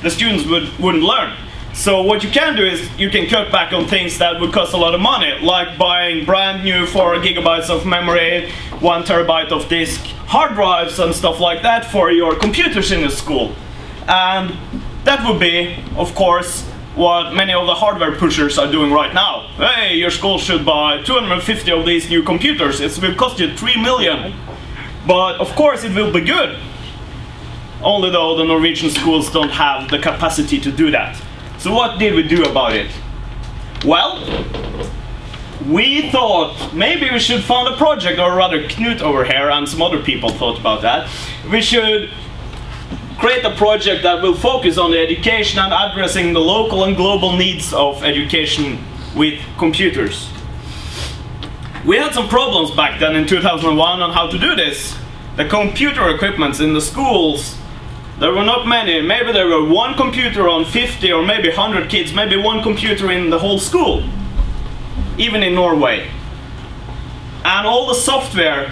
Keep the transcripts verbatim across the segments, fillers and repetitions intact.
the students would, wouldn't learn. So what you can do is you can cut back on things that would cost a lot of money, like buying brand new four gigabytes of memory, one terabyte of disk hard drives and stuff like that for your computers in the school. And that would be, of course, what many of the hardware pushers are doing right now. Hey, your school should buy two hundred fifty of these new computers. It will cost you three million. But of course it will be good. Only though the Norwegian schools don't have the capacity to do that. So what did we do about it? Well, we thought maybe we should fund a project, or rather Knut over here and some other people thought about that. We should create a project that will focus on the education and addressing the local and global needs of education with computers. We had some problems back then in two thousand one on how to do this. The computer equipment in the schools, there were not many. Maybe there were one computer on fifty or maybe one hundred kids, maybe one computer in the whole school, even in Norway. And all the software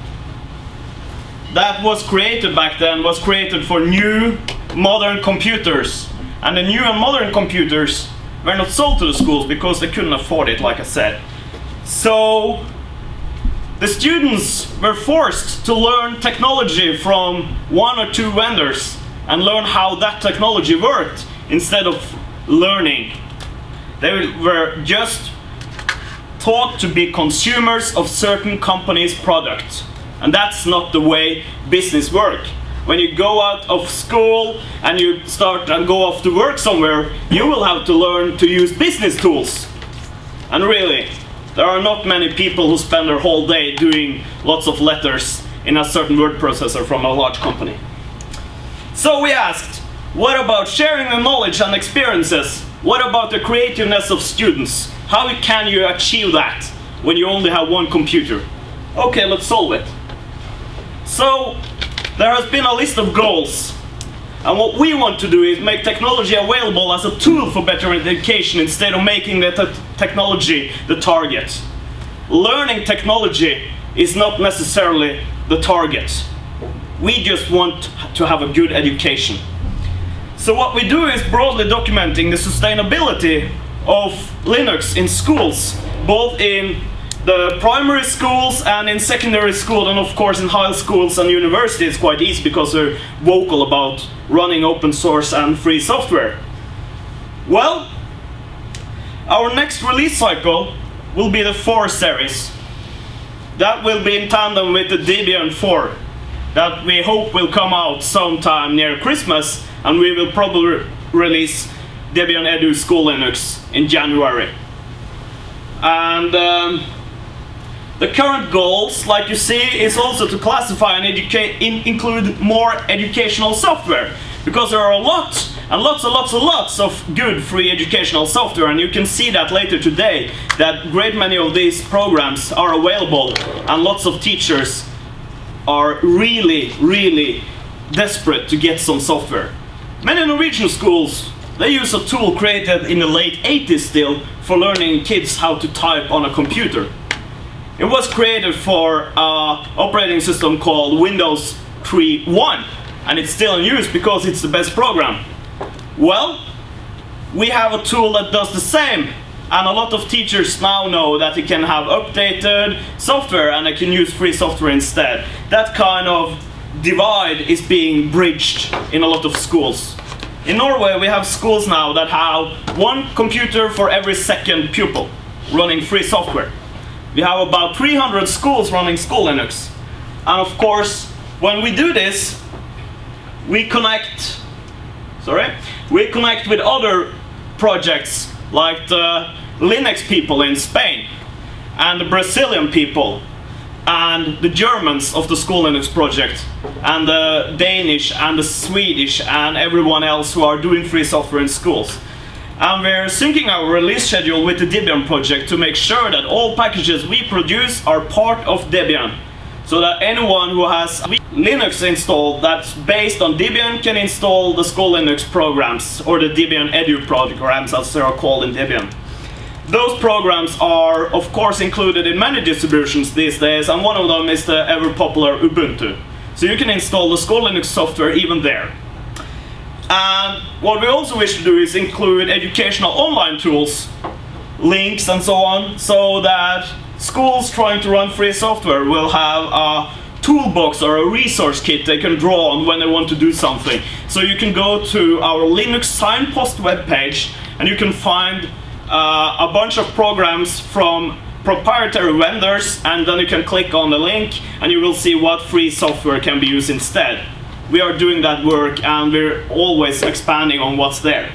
that was created back then was created for new modern computers. And the new and modern computers were not sold to the schools because they couldn't afford it, like I said. So the students were forced to learn technology from one or two vendors and learn how that technology worked instead of learning. They were just taught to be consumers of certain companies' products. And that's not the way business works. When you go out of school and you start and go off to work somewhere, you will have to learn to use business tools. And really, there are not many people who spend their whole day doing lots of letters in a certain word processor from a large company. So we asked, what about sharing the knowledge and experiences? What about the creativeness of students? How can you achieve that when you only have one computer? Okay, let's solve it. So there has been a list of goals. And what we want to do is make technology available as a tool for better education instead of making the te technology the target. Learning technology is not necessarily the target. We just want to have a good education. So what we do is broadly documenting the sustainability of Linux in schools, both in the primary schools and in secondary school, and of course in high schools and universities. It's quite easy because they're vocal about running open source and free software. Well, our next release cycle will be the four series. That will be in tandem with the Debian four, that we hope will come out sometime near Christmas, and we will probably release Debian Edu School Linux in January. And um, the current goals, like you see, is also to classify and educate, in, include more educational software, because there are a lot and lots and lots and lots of good free educational software, and you can see that later today, that great many of these programs are available, and lots of teachers are really, really desperate to get some software. Many Norwegian schools, they use a tool created in the late eighties still for learning kids how to type on a computer. It was created for an operating system called Windows three point one, and it's still in use because it's the best program. Well, we have a tool that does the same, and a lot of teachers now know that they can have updated software and they can use free software instead. That kind of divide is being bridged in a lot of schools. In Norway, we have schools now that have one computer for every second pupil running free software. We have about three hundred schools running School Linux. And of course, when we do this, we connect, sorry, we connect with other projects like the Linux people in Spain, and the Brazilian people, and the Germans of the School Linux project, and the Danish and the Swedish and everyone else who are doing free software in schools. And we're syncing our release schedule with the Debian project to make sure that all packages we produce are part of Debian, so that anyone who has Linux installed that's based on Debian can install the School Linux programs, or the Debian Edu programs as they are called in Debian. Those programs are of course included in many distributions these days, and one of them is the ever popular Ubuntu. So you can install the School Linux software even there. And what we also wish to do is include educational online tools, links and so on, so that schools trying to run free software will have a toolbox or a resource kit they can draw on when they want to do something. So you can go to our Linux Signpost webpage and you can find uh, a bunch of programs from proprietary vendors, and then you can click on the link and you will see what free software can be used instead. We are doing that work and we're always expanding on what's there.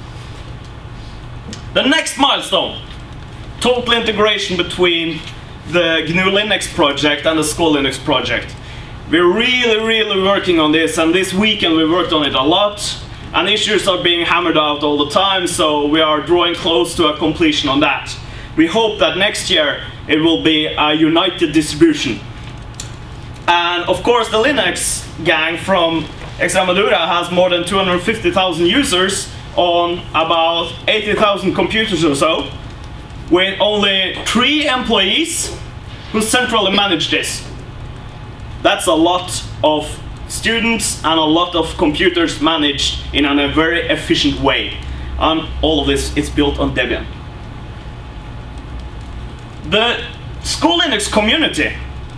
The next milestone, total integration between the G N U Linux project and the School Linux project. We're really, really working on this, and this weekend we worked on it a lot, and issues are being hammered out all the time, so we are drawing close to a completion on that. We hope that next year it will be a united distribution. And of course the Linux gang from Extremadura has more than two hundred fifty thousand users on about eighty thousand computers or so, with only three employees who centrally manage this. That's a lot of students and a lot of computers managed in a very efficient way. And all of this is built on Debian. The School Linux community,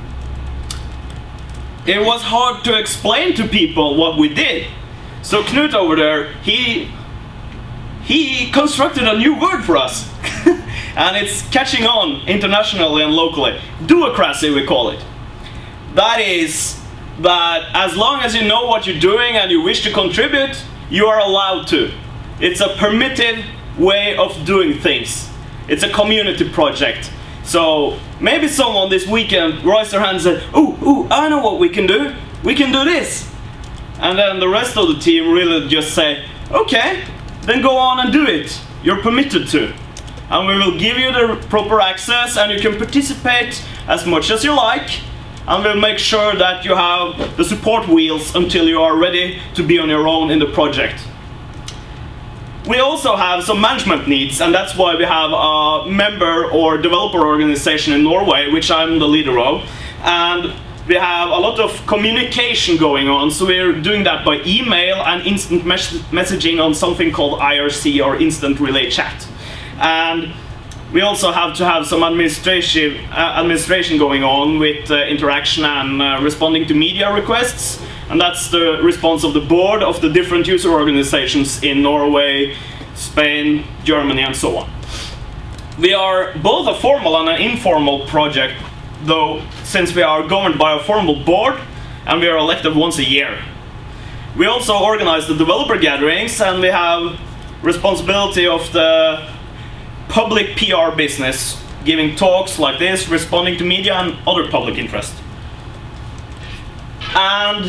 it was hard to explain to people what we did. So Knut over there, he he constructed a new word for us. And it's catching on internationally and locally. Duocracy, we call it. That is that as long as you know what you're doing and you wish to contribute, you are allowed to. It's a permitted way of doing things. It's a community project. So maybe someone this weekend raised their hand and said, ooh, ooh, I know what we can do. We can do this. And then the rest of the team really just say, okay, then go on and do it. You're permitted to. And we will give you the proper access and you can participate as much as you like. And we'll make sure that you have the support wheels until you are ready to be on your own in the project. We also have some management needs, and that's why we have a member or developer organization in Norway, which I'm the leader of. And we have a lot of communication going on, so we're doing that by email and instant mes messaging on something called I R C, or Instant Relay Chat. And we also have to have some administration, uh, administration going on with uh, interaction and uh, responding to media requests. And that's the response of the board of the different user organizations in Norway, Spain, Germany, and so on. We are both a formal and an informal project, though, since we are governed by a formal board and we are elected once a year. We also organize the developer gatherings, and we have responsibility of the public P R business, giving talks like this, responding to media and other public interest. And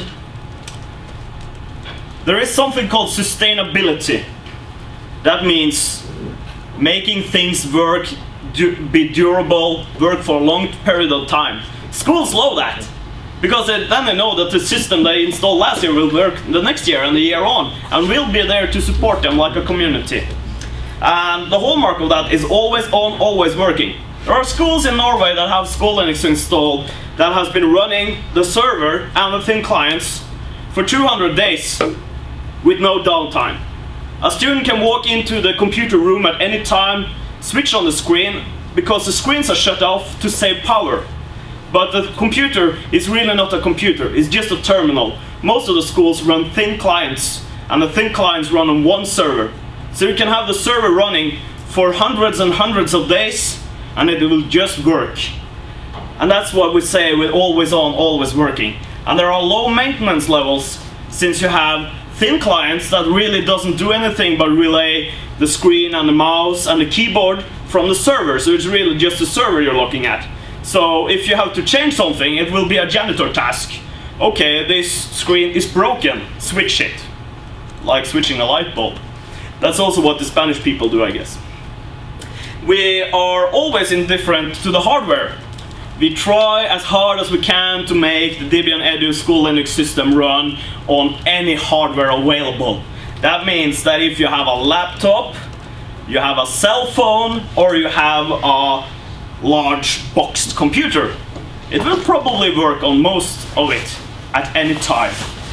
there is something called sustainability. That means making things work, du be durable, work for a long period of time. Schools love that, because they, then they know that the system they installed last year will work the next year and the year on, and we'll be there to support them like a community. And the hallmark of that is always on, always working. There are schools in Norway that have School Linux installed that has been running the server and the thin clients for two hundred days with no downtime. A student can walk into the computer room at any time, switch on the screen, because the screens are shut off to save power. But the computer is really not a computer, it's just a terminal. Most of the schools run thin clients, and the thin clients run on one server. So you can have the server running for hundreds and hundreds of days, and it will just work. And that's what we say with always on, always working. And there are low maintenance levels, since you have thin clients that really doesn't do anything but relay the screen and the mouse and the keyboard from the server. So it's really just the server you're looking at. So if you have to change something, it will be a janitor task. Okay, this screen is broken, switch it. Like switching a light bulb. That's also what the Spanish people do, I guess. We are always indifferent to the hardware. We try as hard as we can to make the Debian Edu School Linux system run on any hardware available. That means that if you have a laptop, you have a cell phone, or you have a large boxed computer, it will probably work on most of it at any time.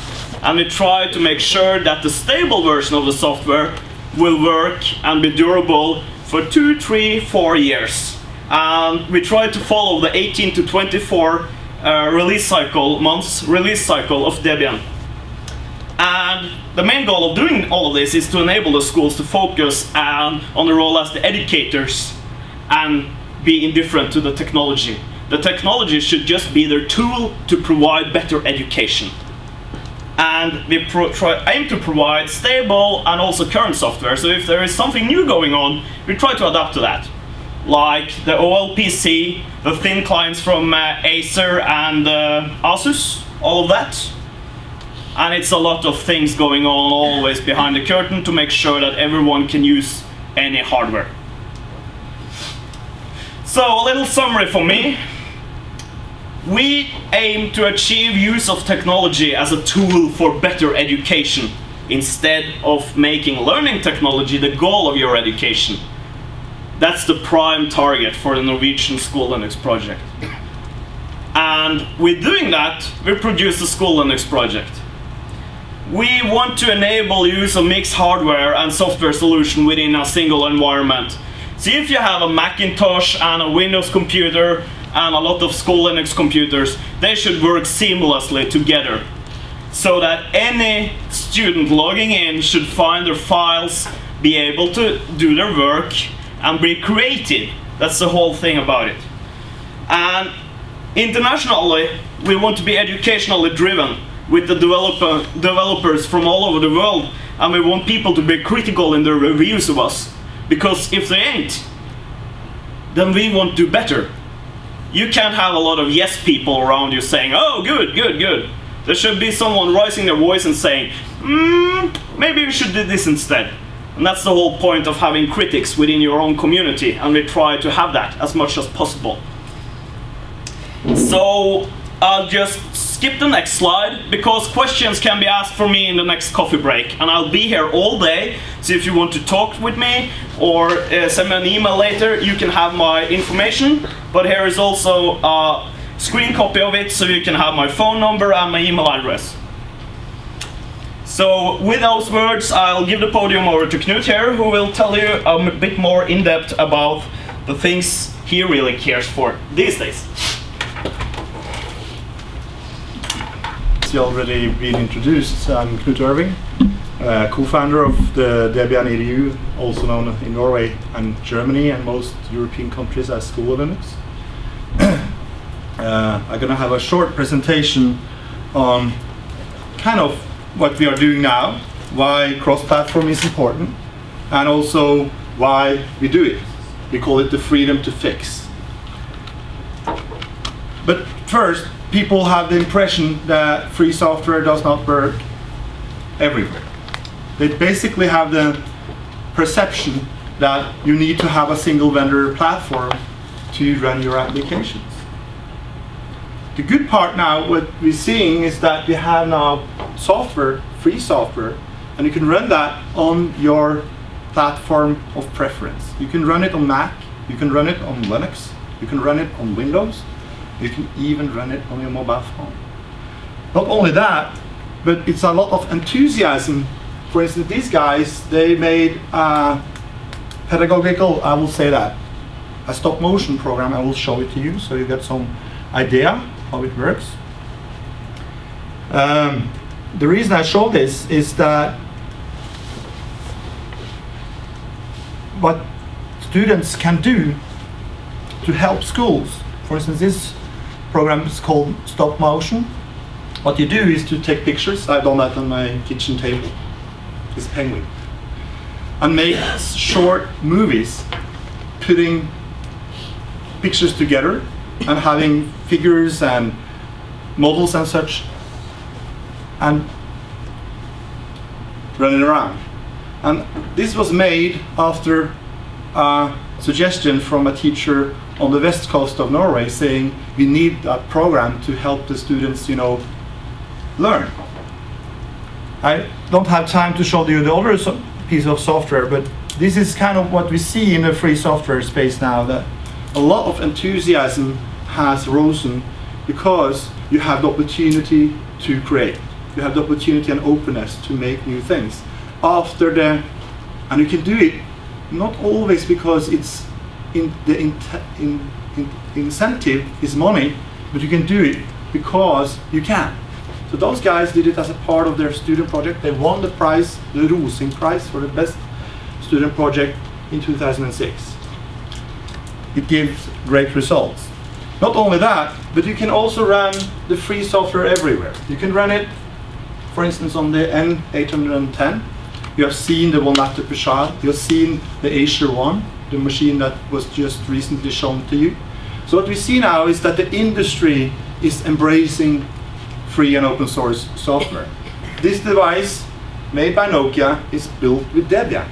and we try to make sure that the stable version of the software will work and be durable for two, three, four years. And we try to follow the eighteen to twenty-four uh, release cycle, months release cycle of Debian. And the main goal of doing all of this is to enable the schools to focus um, on the role as the educators and be indifferent to the technology. The technology should just be their tool to provide better education. And we pro try, aim to provide stable and also current software, so if there is something new going on, we try to adapt to that. Like the O L P C, the thin clients from uh, Acer and uh, Asus, all of that. And it's a lot of things going on always behind the curtain to make sure that everyone can use any hardware. So a little summary for me. We aim to achieve use of technology as a tool for better education instead of making learning technology the goal of your education. That's the prime target for the Norwegian School Linux project. And with doing that, we produce the School Linux project. We want to enable use of mixed hardware and software solution within a single environment. So if you have a Macintosh and a Windows computer and a lot of School Linux computers, they should work seamlessly together, so that any student logging in should find their files, be able to do their work, and be creative. That's the whole thing about it. And internationally, we want to be educationally driven with the developer, developers from all over the world, and we want people to be critical in their reviews of us, because if they ain't, then we won't do better. You can't have a lot of yes people around you saying, oh, good, good, good. There should be someone raising their voice and saying, hmm, maybe we should do this instead. And that's the whole point of having critics within your own community, and we try to have that as much as possible. So I'll just skip the next slide, because questions can be asked for me in the next coffee break, and I'll be here all day. So if you want to talk with me or uh, send me an email later, you can have my information. But here is also a screen copy of it, so you can have my phone number and my email address. So with those words, I'll give the podium over to Knut here, who will tell you a bit more in depth about the things he really cares for these days. As you already been introduced, I'm Knut Irving, uh, co-founder of the Debian E D U, also known in Norway and Germany and most European countries as School Linux. uh, I'm going to have a short presentation on kind of what we are doing now, why cross-platform is important, and also why we do it. We call it the freedom to fix. But first, people have the impression that free software does not work everywhere. They basically have the perception that you need to have a single vendor platform to run your applications. The good part now, what we're seeing is that we have now software, free software, and you can run that on your platform of preference. You can run it on Mac, you can run it on Linux, you can run it on Windows, you can even run it on your mobile phone. Not only that, but it's a lot of enthusiasm. For instance, these guys, they made a pedagogical, I will say that, a stop motion program. I will show it to you so you get some idea how it works. Um, the reason I show this is that what students can do to help schools. For instance, this program is called Stop Motion. What you do is to take pictures. I've done that on my kitchen table. This penguin. And make short movies, putting pictures together and having figures and models and such, and running around. And this was made after a suggestion from a teacher on the west coast of Norway saying we need a program to help the students, you know, learn. I don't have time to show you the other so piece of software, but this is kind of what we see in the free software space now, that a lot of enthusiasm has risen because you have the opportunity to create. you have the opportunity and openness to make new things. After the, and you can do it not always because it's in the in, in, in, incentive is money, but you can do it because you can. So those guys did it as a part of their student project. They won the prize, the Rosing Prize, for the best student project in two thousand six. It gives great results. Not only that, but you can also run the free software everywhere. You can run it, for instance, on the N eight ten. You have seen the one laptop per child. You have seen the Acer one, the machine that was just recently shown to you. So what we see now is that the industry is embracing free and open source software. This device, made by Nokia, is built with Debian.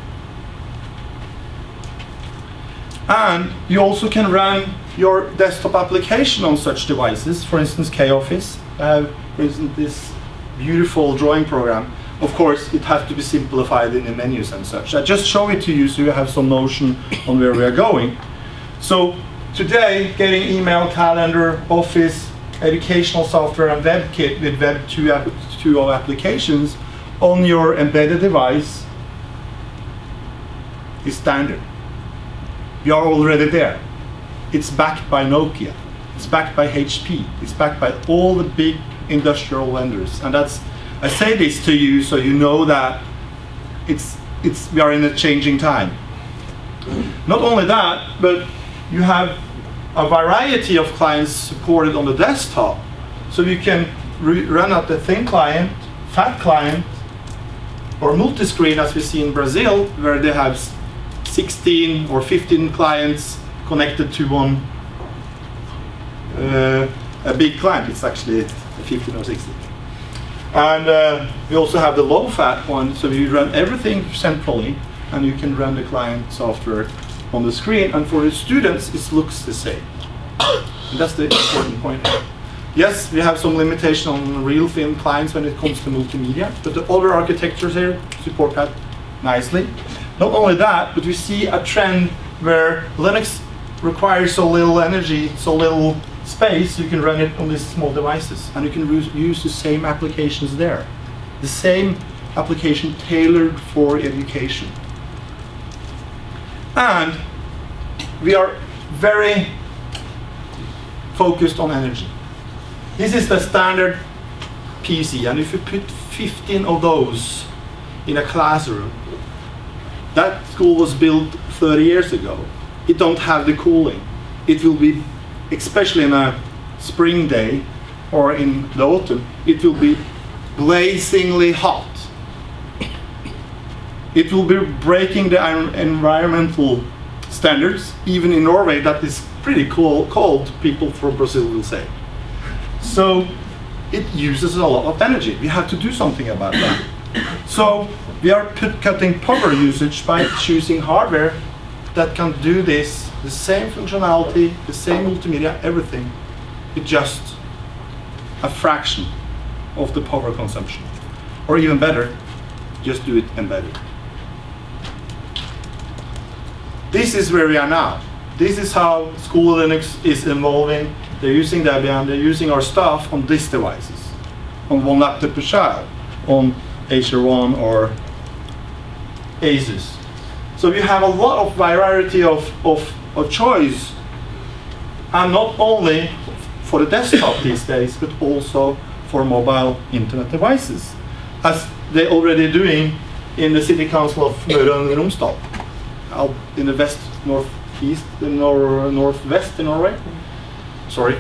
And you also can run your desktop application on such devices. For instance, K-Office, uh, for instance, this beautiful drawing program. Of course, it has to be simplified in the menus and such. I just show it to you so you have some notion on where we are going. So today, getting email, calendar, Office, educational software, and WebKit with Web two point oh applications on your embedded device is standard. We are already there. It's backed by Nokia. It's backed by H P. It's backed by all the big industrial vendors. And that's, I say this to you so you know that it's, it's, we are in a changing time. Not only that, but you have a variety of clients supported on the desktop. So you can run out the thin client, fat client, or multi-screen as we see in Brazil, where they have sixteen or fifteen clients connected to one uh, a big client. It's actually fifteen or sixteen. And uh, we also have the low-fat one, so you run everything centrally, and you can run the client software on the screen. And for the students, it looks the same. And that's the important point. Yes, we have some limitation on real thin clients when it comes to multimedia, but the other architectures here support that nicely. Not only that, but we see a trend where Linux requires so little energy, so little space, you can run it on these small devices, and you can use the same applications there. The same application tailored for education. And we are very focused on energy. This is the standard P C, and if you put fifteen of those in a classroom, that school was built thirty years ago. It don't have the cooling. It will be, especially in a spring day or in the autumn, it will be blazingly hot. It will be breaking the environmental standards. Even in Norway, that is pretty cool, cold, people from Brazil will say. So it uses a lot of energy. We have to do something about that. So we are put cutting power usage by choosing hardware that can do this, the same functionality, the same multimedia, everything, with just a fraction of the power consumption. Or even better, just do it embedded. This is where we are now. This is how School Linux is evolving. They're using Debian, they're using our stuff on these devices, on one laptop per child, on Acer one or Asus. So we have a lot of variety of, of, of choice, and not only for the desktop these days, but also for mobile internet devices, as they're already doing in the City Council of Møre og Romsdal, out in the west, northeast, the nor northwest in Norway. Sorry.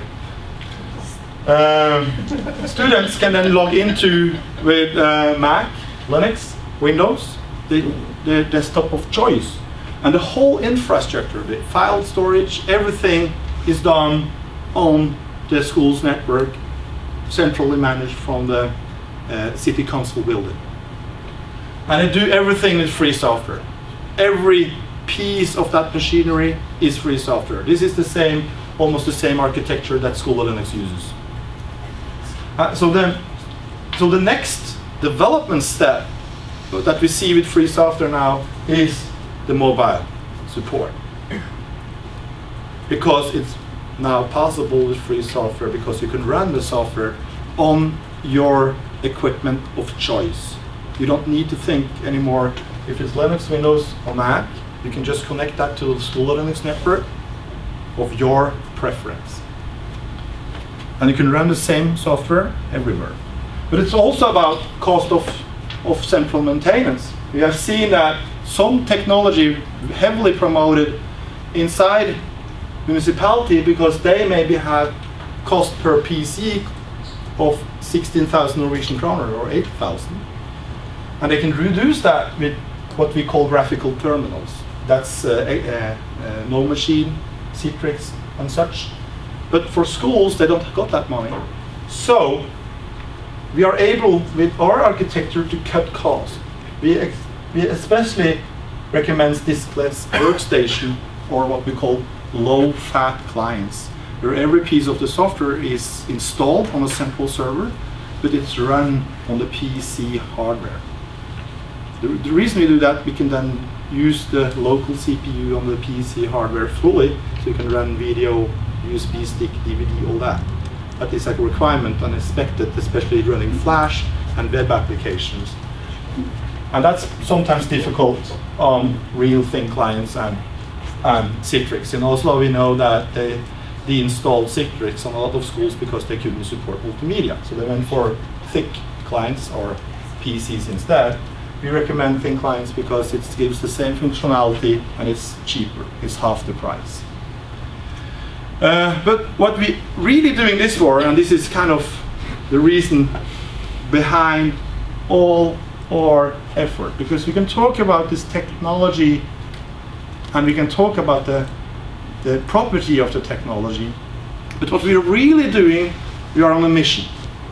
Um, students can then log into with uh, Mac, Linux, Windows, the, the desktop of choice. And the whole infrastructure, the file storage, everything is done on the school's network, centrally managed from the uh, City Council building. And they do everything with free software. Every piece of that machinery is free software. This is the same, almost the same architecture that School of Linux uses. Uh, so then, so the next development step that we see with free software now is the mobile support, because it's now possible with free software, because you can run the software on your equipment of choice. You don't need to think anymore. If it's Linux, Windows, or Mac, you can just connect that to the school Linux network of your preference. And you can run the same software everywhere. But it's also about cost of, of central maintenance. We have seen that some technology heavily promoted inside municipality because they maybe have cost per P C of sixteen thousand Norwegian kroner or eight thousand. And they can reduce that with what we call graphical terminals. That's uh, uh, uh, No Machine, Citrix, and such. But for schools, they don't got that money. So we are able, with our architecture, to cut costs. We, ex we especially recommend diskless workstation, or what we call low-fat clients, where every piece of the software is installed on a central server, but it's run on the P C hardware. The, the reason we do that, we can then use the local C P U on the P C hardware fully, so you can run video, U S B stick, D V D, all that. That is like a requirement and expected, especially running Flash and web applications. And that's sometimes difficult on real thin clients and, and Citrix. In Oslo, we know that they, they installed Citrix on a lot of schools because they couldn't support multimedia. So they went for thick clients or P Cs instead. We recommend thin clients because it gives the same functionality and it's cheaper. It's half the price. Uh, but what we really doing this for, and this is kind of the reason behind all our effort, because we can talk about this technology and we can talk about the, the property of the technology, but what we're really doing, we are on a mission.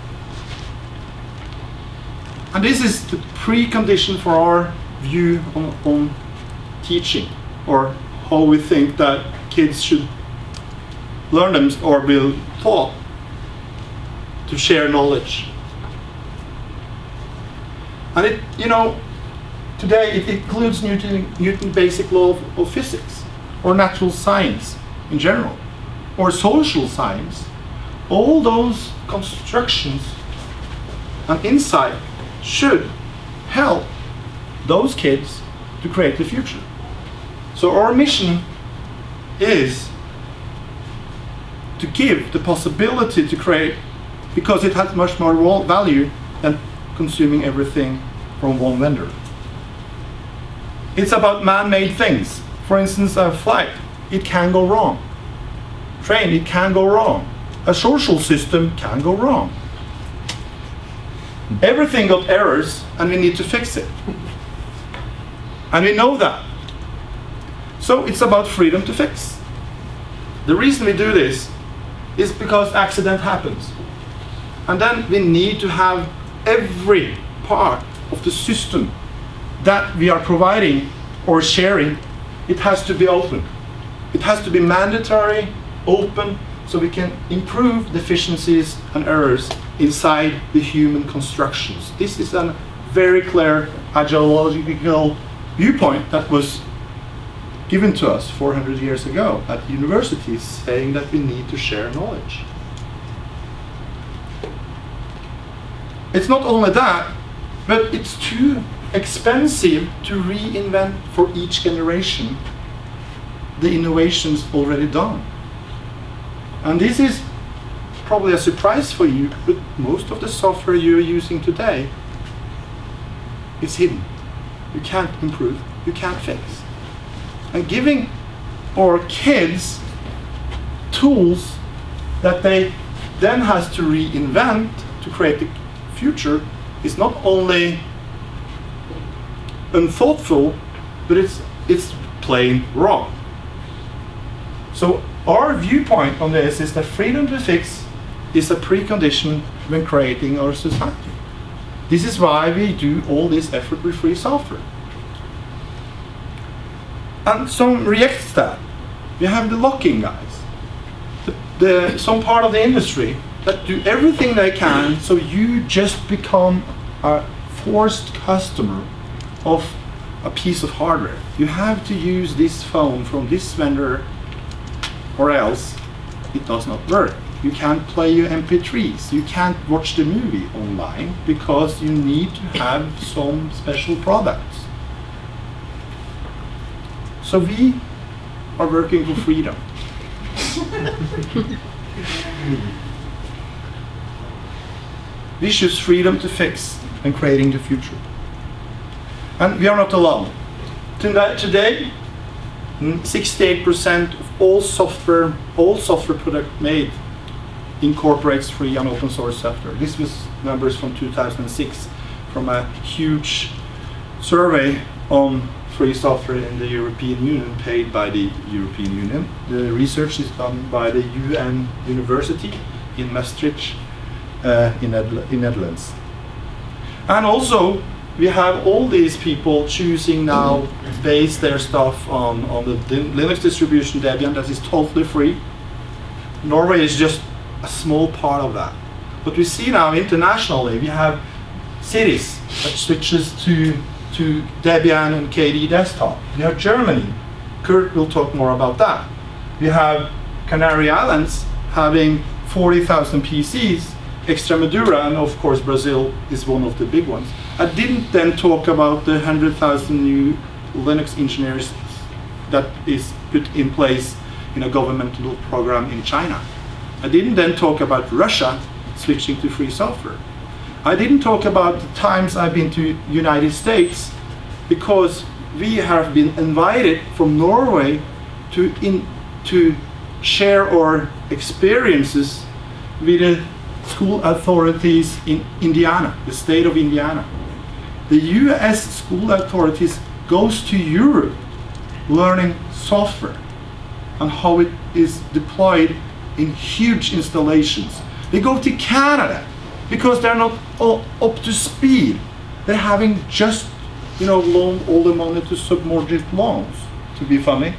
And this is the precondition for our view on, on teaching, or how we think that kids should learn them or be taught to share knowledge. And it, you know, today it includes Newton, Newton's basic law of, of physics, or natural science in general, or social science. All those constructions and insight should help those kids to create the future. So our mission is to give the possibility to create, because it has much more value than consuming everything from one vendor. It's about man-made things. For instance, a flight, it can go wrong. Train, it can go wrong. A social system can go wrong. Everything got errors and we need to fix it. And we know that. So it's about freedom to fix. The reason we do this is because accident happens. And then we need to have every part of the system that we are providing or sharing, it has to be open. It has to be mandatory, open, so we can improve deficiencies and errors inside the human constructions. This is a very clear ideological viewpoint that was given to us four hundred years ago at universities, saying that we need to share knowledge. It's not only that, but it's too expensive to reinvent for each generation the innovations already done. And this is probably a surprise for you, but most of the software you're using today is hidden. You can't improve, you can't fix. And giving our kids tools that they then has to reinvent to create the future is not only unthoughtful, but it's it's plain wrong. So our viewpoint on this is that freedom to fix is a precondition when creating our society. This is why we do all this effort with free software. And some reacts that. We have the locking guys, the, the, some part of the industry that do everything they can so you just become a forced customer of a piece of hardware. You have to use this phone from this vendor or else it does not work. You can't play your M P threes. You can't watch the movie online because you need to have some special products. So we are working for freedom. We choose freedom to fix and creating the future. And we are not alone. Today, sixty-eight percent of all software, all software product made incorporates free and open source software. This was numbers from two thousand six from a huge survey on free software in the European Union, paid by the European Union. The research is done by the U N University in Maastricht uh, in, Nedl in Netherlands. And also, we have all these people choosing now to base their stuff on, on the Linux distribution Debian that is totally free. Norway is just a small part of that. But we see now internationally, we have cities that switches to, to Debian and K D desktop. We have Germany. Kurt will talk more about that. We have Canary Islands having forty thousand P Cs, Extremadura, and of course Brazil is one of the big ones. I didn't then talk about the one hundred thousand new Linux engineers that is put in place in a governmental program in China. I didn't then talk about Russia switching to free software. I didn't talk about the times I've been to United States, because we have been invited from Norway to, in, to share our experiences with the school authorities in Indiana, the state of Indiana. The U S school authorities goes to Europe learning software and how it is deployed in huge installations. They go to Canada because they're not all up to speed. They're having just, you know, loaned all the money to submortgage loans, to be funny.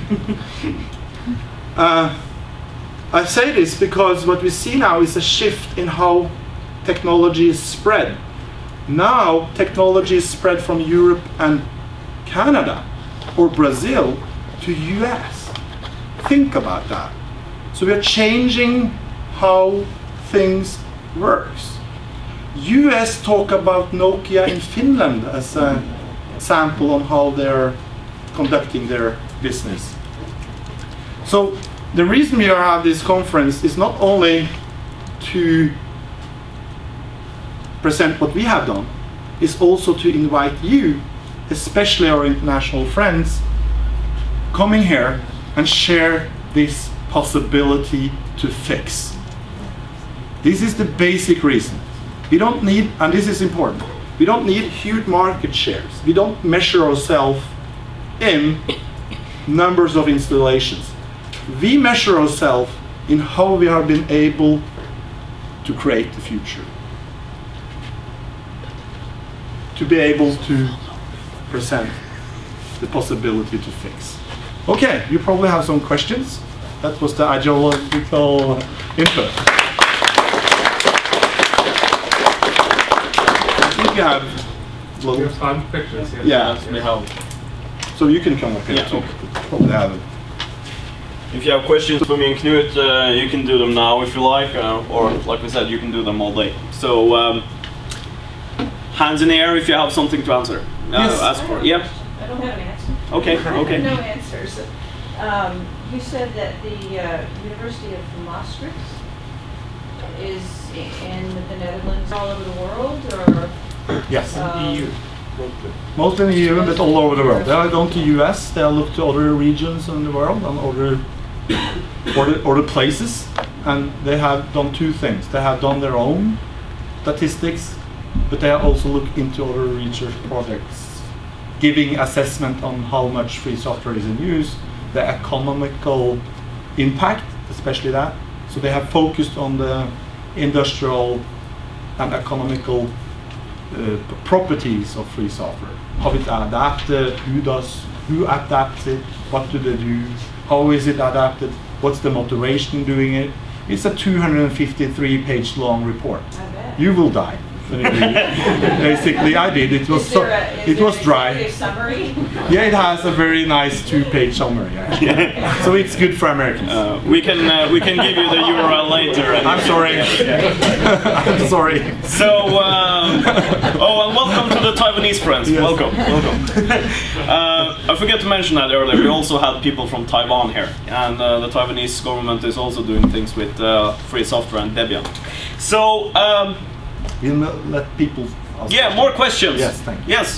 uh, I say this because what we see now is a shift in how technology is spread. Now technology is spread from Europe and Canada or Brazil to U S. Think about that. So we are changing how things works. U S talk about Nokia in Finland as an example on how they're conducting their business. So the reason we are having this conference is not only to present what we have done, is also to invite you, especially our international friends, coming here and share this possibility to fix. This is the basic reason. We don't need, and this is important, we don't need huge market shares. We don't measure ourselves in numbers of installations. We measure ourselves in how we have been able to create the future. To be able to present the possibility to fix. Okay, you probably have some questions. That was the ideological input. I think we have We have time for pictures. Yes. Yeah, we have. So you can come up here Yeah, too. okay. Probably have it. If you have questions for me and Knut, uh, you can do them now if you like, uh, or like we said, you can do them all day. So, um, hands in the air if you have something to answer. Uh, Yes. Ask for. Yeah. I don't have an answer. Okay. I Okay. have no answers. Um, you said that the uh, University of Maastricht is in the Netherlands, all over the world, or Yes. um, E U. Mostly in the E U, but all over the world. They are going to U S, they look to other regions in the world and other, other, other places, and they have done two things. They have done their own statistics, but they also look into other research projects, giving assessment on how much free software is in use, the economical impact, especially that. So they have focused on the industrial and economical uh, properties of free software. How it adapted, who does, who adapts it, what do they do, how is it adapted, what's the motivation in doing it. It's a two hundred fifty-three page long report. I bet. You will die. Basically, I did. It was Is so, there a, is it there was an dry. executive summary? Yeah, it has a very nice two-page summary. Actually. So it's good for Americans. Uh, we can uh, we can give you the U R L later. and- I'm sorry. I'm sorry. So, um, oh, and welcome to the Taiwanese friends. Yes. Welcome, welcome. uh, I forgot to mention that earlier. We also had people from Taiwan here, and uh, the Taiwanese government is also doing things with uh, free software and Debian. So, um, We'll let people ask yeah, more questions. Yes, thank you. Yes.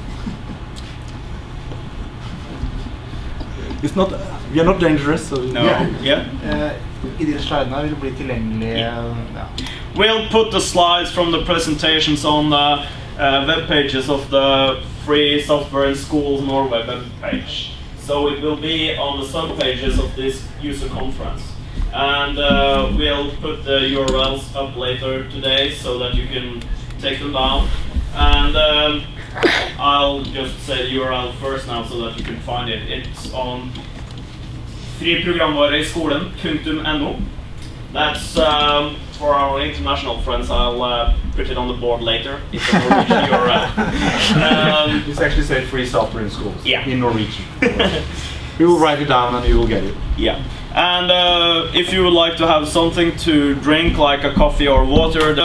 It's not, we are not dangerous, so No. yeah. Yeah. Eh, I de slidene vil bli tilgjengelige ja. We'll put the slides from the presentations on the uh, web pages of the Free Software in Schools Norway web page. So it will be on the sub pages of this user conference. And uh, we'll put the U R Ls up later today so that you can take them down. And um, I'll just say the U R L first now so that you can find it. It's on friprogramvareiskolen dot no. That's um, for our international friends. I'll uh, put it on the board later. It's a Norwegian U R L. Um, It's actually said free software in schools. Yeah. In Norwegian. We will write it down and you will get it. yeah. And uh, if you would like to have something to drink, like a coffee or water,